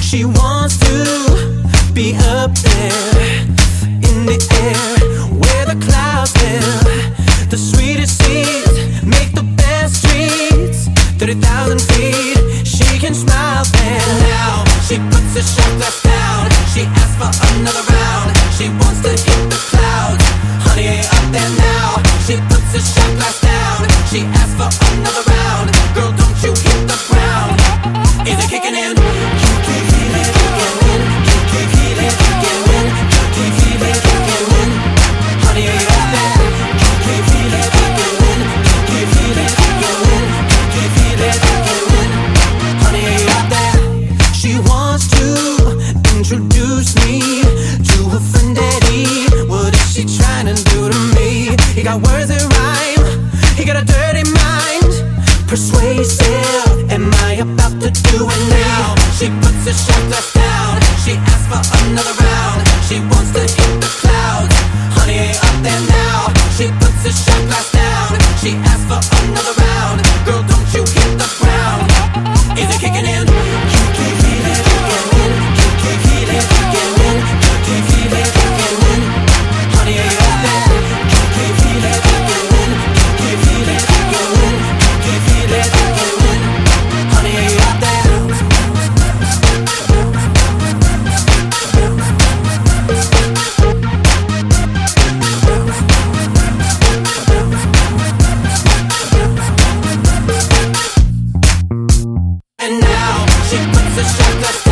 She wants to be up there in the air where the clouds live. The sweetest seeds make the best streets. 30,000 feet, she can smile there. Now she puts her shot glass down. She asks for another round. She wants to hit the clouds. Honey ain't up there now. She puts her shot glass down. She asks for another round. Girl, don't you hit the ground. Is it kicking in? You can feel it kicking in. You can feel it kicking in. You can feel it kicking in. Honey ain't up there. You can feel it kicking in. You can feel it kicking in. You can feel it kicking in. Honey ain't up there. She wants to introduce me to her friend Eddie. What is she trying to do to me? He got words that rhyme. He got a dirty mind. Persuasive. Am I about to do it now? She puts her shot glass down. She asks for another round. She wants to hit the clouds. Honey ain't up there now. She puts her shot glass down. She asks for another round. Girl, don't you hit the ground. Is it kicking in? You can feel it kicking in. You can feel it kicking in. You can feel it kicking in. Honey ain't up there. You can feel it kicking in. You can feel it kicking in. You can feel it kicking in. Honey ain't up there. And now she puts her shot glass down.